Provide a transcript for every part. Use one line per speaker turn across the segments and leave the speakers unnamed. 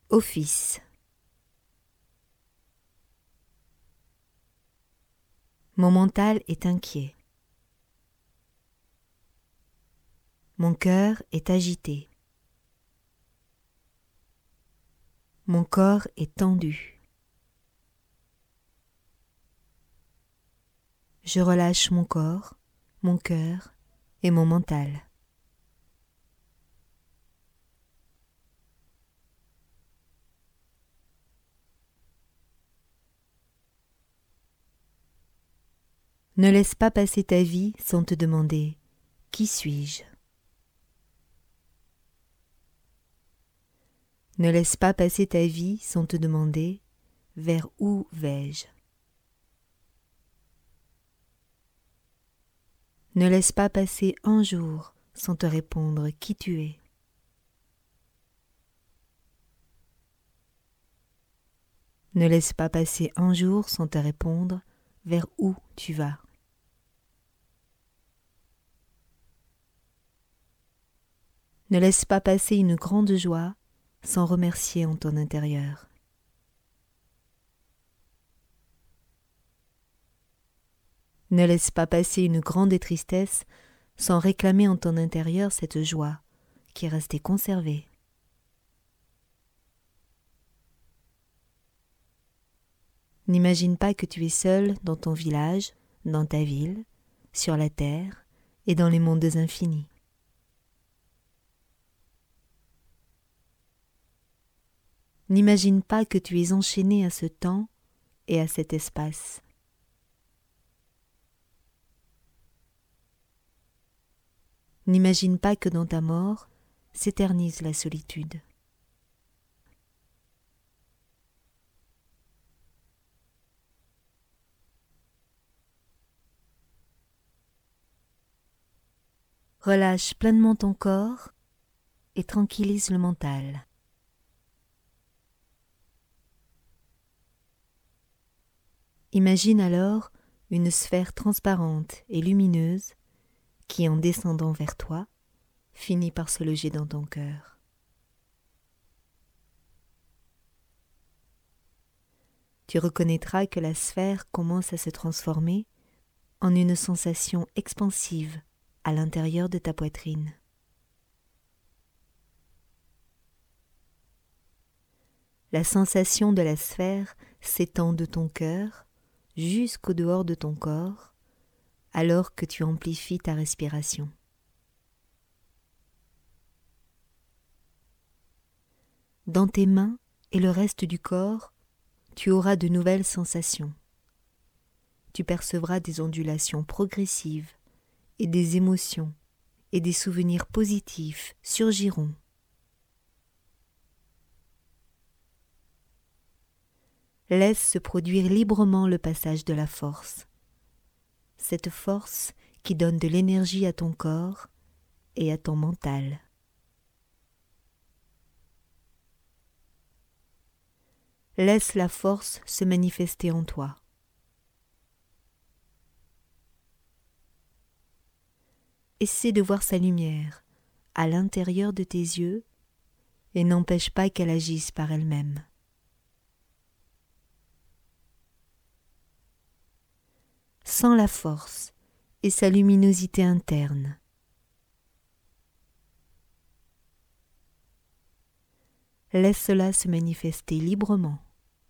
Office. Mon mental est inquiet. Mon cœur est agité. Mon corps est tendu. Je relâche mon corps, mon cœur et mon mental. Ne laisse pas passer ta vie sans te demander « Qui suis-je » ? Ne laisse pas passer ta vie sans te demander « Vers où vais-je » ? Ne laisse pas passer un jour sans te répondre qui tu es. Ne laisse pas passer un jour sans te répondre vers où tu vas. Ne laisse pas passer une grande joie sans remercier en ton intérieur. Ne laisse pas passer une grande tristesse sans réclamer en ton intérieur cette joie qui est restée conservée. N'imagine pas que tu es seul dans ton village, dans ta ville, sur la terre et dans les mondes infinis. N'imagine pas que tu es enchaîné à ce temps et à cet espace. N'imagine pas que dans ta mort s'éternise la solitude. Relâche pleinement ton corps et tranquillise le mental. Imagine alors une sphère transparente et lumineuse qui, en descendant vers toi, finit par se loger dans ton cœur. Tu reconnaîtras que la sphère commence à se transformer en une sensation expansive à l'intérieur de ta poitrine. La sensation de la sphère s'étend de ton cœur jusqu'au dehors de ton corps, alors que tu amplifies ta respiration. Dans tes mains et le reste du corps, tu auras de nouvelles sensations. Tu percevras des ondulations progressives et des émotions et des souvenirs positifs surgiront. Laisse se produire librement le passage de la force. Cette force qui donne de l'énergie à ton corps et à ton mental. Laisse la force se manifester en toi. Essaie de voir sa lumière à l'intérieur de tes yeux et n'empêche pas qu'elle agisse par elle-même. Sens la force et sa luminosité interne. Laisse-la se manifester librement.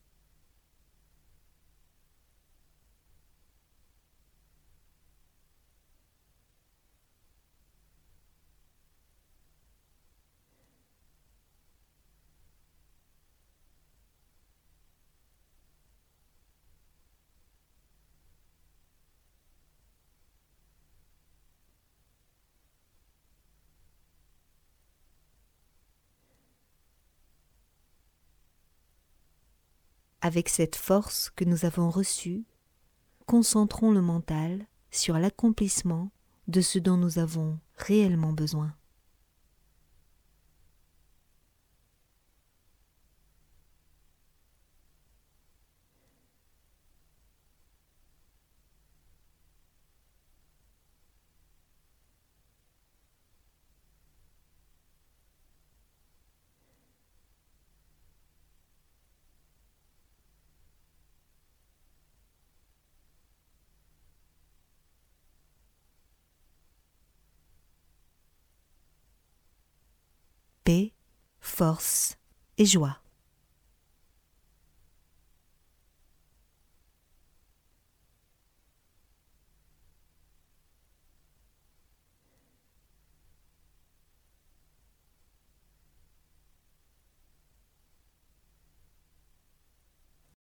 Avec cette force que nous avons reçue, concentrons le mental sur l'accomplissement de ce dont nous avons réellement besoin. force et joie.